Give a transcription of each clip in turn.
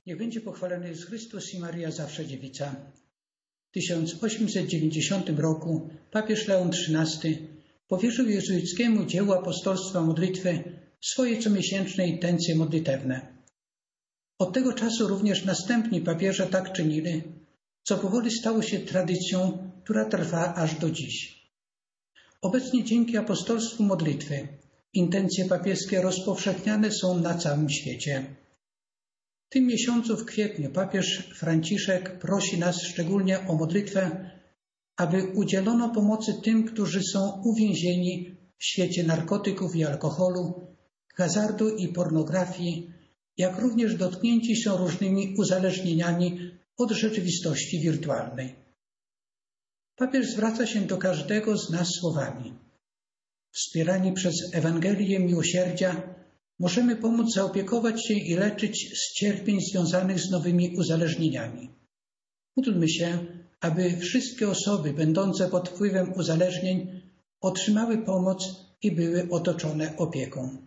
Niech będzie pochwalony Jezus Chrystus i Maria zawsze dziewica. W 1890 roku papież Leon XIII powierzył jezuickiemu dziełu apostolstwa modlitwy swoje comiesięczne intencje modlitewne. Od tego czasu również następni papieże tak czynili, co powoli stało się tradycją, która trwa aż do dziś. Obecnie dzięki apostolstwu modlitwy intencje papieskie rozpowszechniane są na całym świecie. W tym miesiącu, w kwietniu, papież Franciszek prosi nas szczególnie o modlitwę, aby udzielono pomocy tym, którzy są uwięzieni w świecie narkotyków i alkoholu, hazardu i pornografii, jak również dotknięci są różnymi uzależnieniami od rzeczywistości wirtualnej. Papież zwraca się do każdego z nas słowami: wspierani przez Ewangelię miłosierdzia możemy pomóc zaopiekować się i leczyć z cierpień związanych z nowymi uzależnieniami. Módlmy się, aby wszystkie osoby będące pod wpływem uzależnień otrzymały pomoc i były otoczone opieką.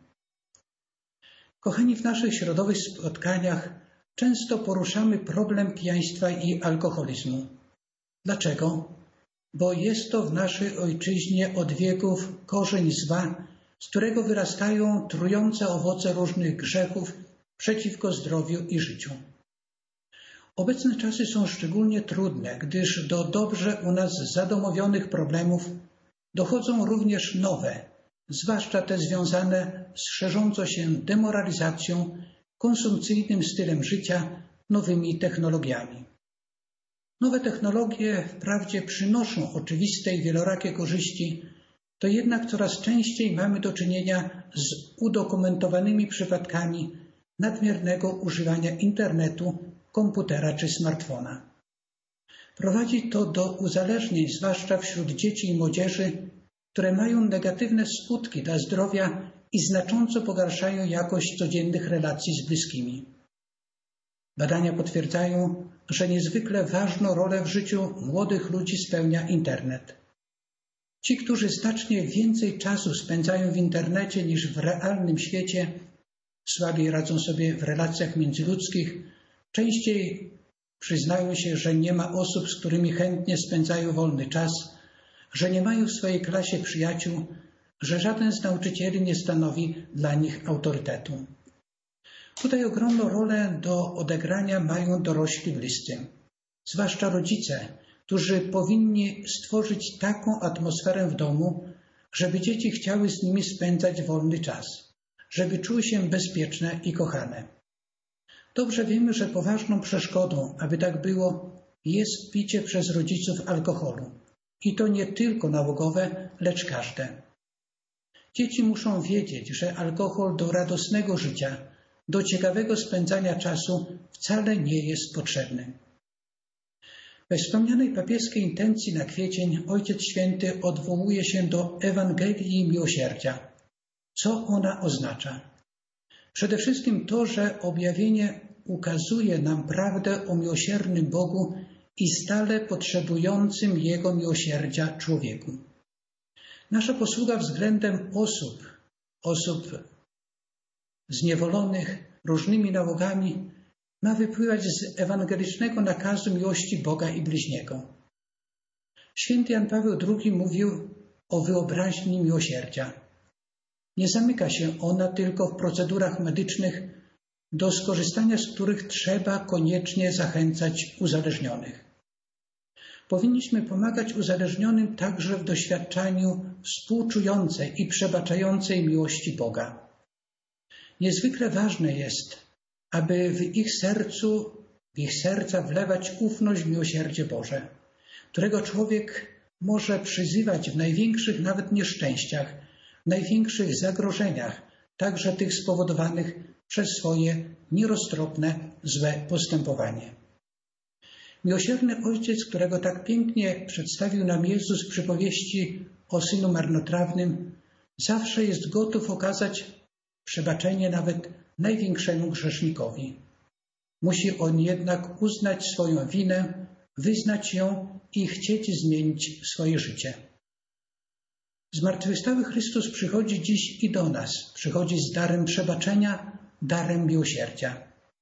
Kochani, w naszych środowych spotkaniach często poruszamy problem pijaństwa i alkoholizmu. Dlaczego? Bo jest to w naszej ojczyźnie od wieków korzeń zła, z którego wyrastają trujące owoce różnych grzechów przeciwko zdrowiu i życiu. Obecne czasy są szczególnie trudne, gdyż do dobrze u nas zadomowionych problemów dochodzą również nowe, zwłaszcza te związane z szerzącą się demoralizacją, konsumpcyjnym stylem życia, nowymi technologiami. Nowe technologie wprawdzie przynoszą oczywiste i wielorakie korzyści, to jednak coraz częściej mamy do czynienia z udokumentowanymi przypadkami nadmiernego używania internetu, komputera czy smartfona. Prowadzi to do uzależnień, zwłaszcza wśród dzieci i młodzieży, które mają negatywne skutki dla zdrowia i znacząco pogarszają jakość codziennych relacji z bliskimi. Badania potwierdzają, że niezwykle ważną rolę w życiu młodych ludzi spełnia internet. Ci, którzy znacznie więcej czasu spędzają w internecie niż w realnym świecie, słabiej radzą sobie w relacjach międzyludzkich, częściej przyznają się, że nie ma osób, z którymi chętnie spędzają wolny czas, że nie mają w swojej klasie przyjaciół, że żaden z nauczycieli nie stanowi dla nich autorytetu. Tutaj ogromną rolę do odegrania mają dorośli bliscy, zwłaszcza rodzice, którzy powinni stworzyć taką atmosferę w domu, żeby dzieci chciały z nimi spędzać wolny czas, żeby czuły się bezpieczne i kochane. Dobrze wiemy, że poważną przeszkodą, aby tak było, jest picie przez rodziców alkoholu. I to nie tylko nałogowe, lecz każde. Dzieci muszą wiedzieć, że alkohol do radosnego życia, do ciekawego spędzania czasu wcale nie jest potrzebny. We wspomnianej papieskiej intencji na kwiecień Ojciec Święty odwołuje się do Ewangelii Miłosierdzia. Co ona oznacza? Przede wszystkim to, że objawienie ukazuje nam prawdę o miłosiernym Bogu i stale potrzebującym Jego miłosierdzia człowieku. Nasza posługa względem osób zniewolonych różnymi nałogami ma wypływać z ewangelicznego nakazu miłości Boga i bliźniego. Święty Jan Paweł II mówił o wyobraźni miłosierdzia. Nie zamyka się ona tylko w procedurach medycznych, do skorzystania z których trzeba koniecznie zachęcać uzależnionych. Powinniśmy pomagać uzależnionym także w doświadczaniu współczującej i przebaczającej miłości Boga. Niezwykle ważne jest, aby w ich serca wlewać ufność w miłosierdzie Boże, którego człowiek może przyzywać w największych nawet nieszczęściach, w największych zagrożeniach, także tych spowodowanych przez swoje nieroztropne, złe postępowanie. Miłosierny Ojciec, którego tak pięknie przedstawił nam Jezus w przypowieści o Synu Marnotrawnym, zawsze jest gotów okazać przebaczenie nawet największemu grzesznikowi. Musi on jednak uznać swoją winę, wyznać ją i chcieć zmienić swoje życie. Zmartwychwstały Chrystus przychodzi dziś i do nas, przychodzi z darem przebaczenia, darem miłosierdzia.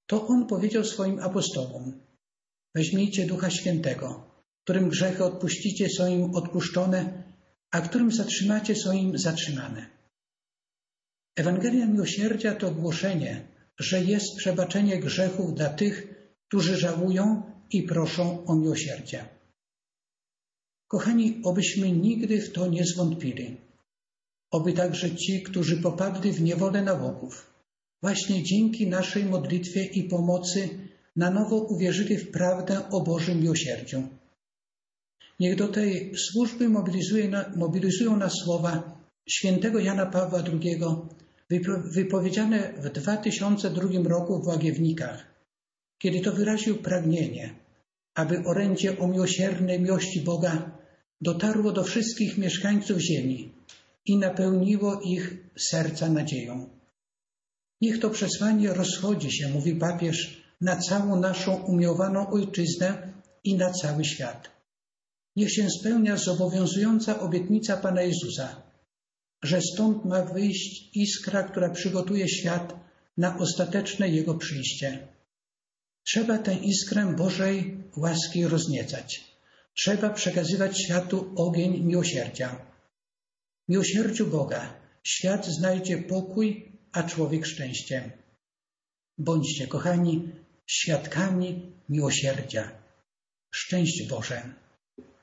To On powiedział swoim apostołom: weźmijcie Ducha Świętego, którym grzechy odpuścicie, są im odpuszczone, a którym zatrzymacie, są im zatrzymane. Ewangelia Miłosierdzia to głoszenie, że jest przebaczenie grzechów dla tych, którzy żałują i proszą o miłosierdzie. Kochani, obyśmy nigdy w to nie zwątpili. Oby także ci, którzy popadli w niewolę nałogów, właśnie dzięki naszej modlitwie i pomocy na nowo uwierzyli w prawdę o Bożym miłosierdziu. Niech do tej służby mobilizują nas słowa świętego Jana Pawła II, wypowiedziane w 2002 roku w Łagiewnikach, kiedy to wyraził pragnienie, aby orędzie o miłosiernej miłości Boga dotarło do wszystkich mieszkańców ziemi i napełniło ich serca nadzieją. Niech to przesłanie rozchodzi się, mówi papież, na całą naszą umiłowaną ojczyznę i na cały świat. Niech się spełnia zobowiązująca obietnica Pana Jezusa, że stąd ma wyjść iskra, która przygotuje świat na ostateczne Jego przyjście. Trzeba tę iskrę Bożej łaski rozniecać. Trzeba przekazywać światu ogień miłosierdzia. W miłosierdziu Boga świat znajdzie pokój, a człowiek szczęście. Bądźcie, kochani, świadkami miłosierdzia. Szczęść Boże!